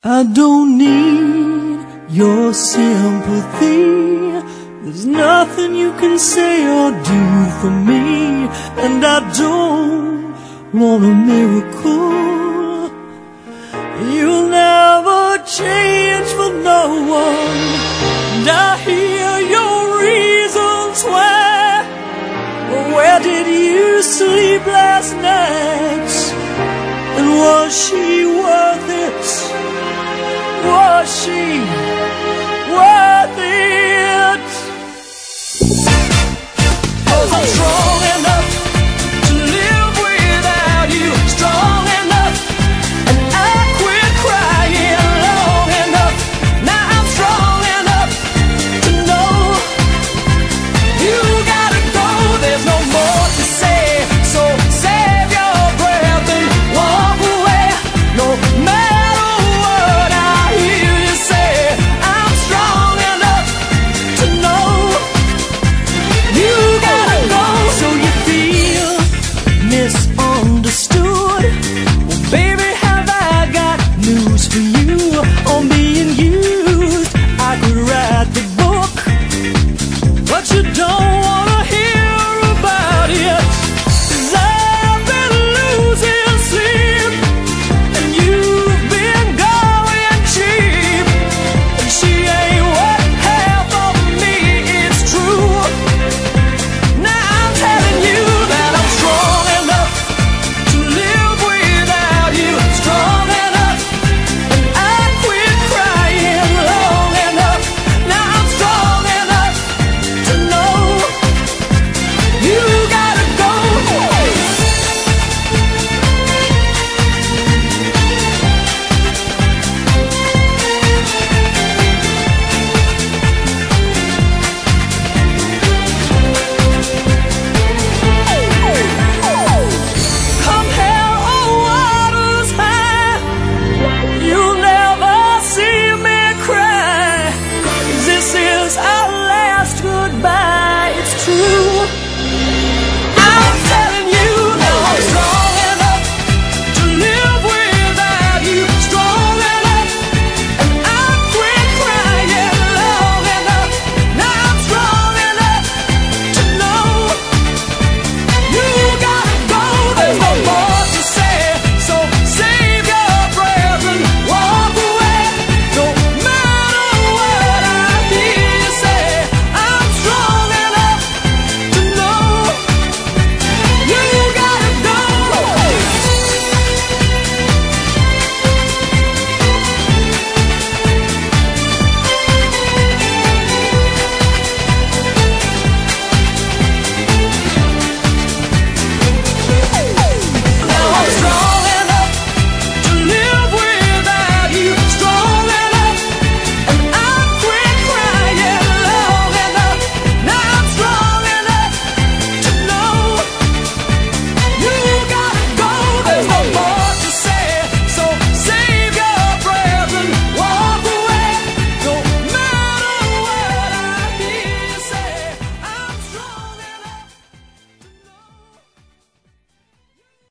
I don't need your sympathy. There's nothing you can say or do for me. And I don't want a miracle. You'll never change for no one. And I hear your reasons why. Where did you sleep last night? And was she worth it? Was she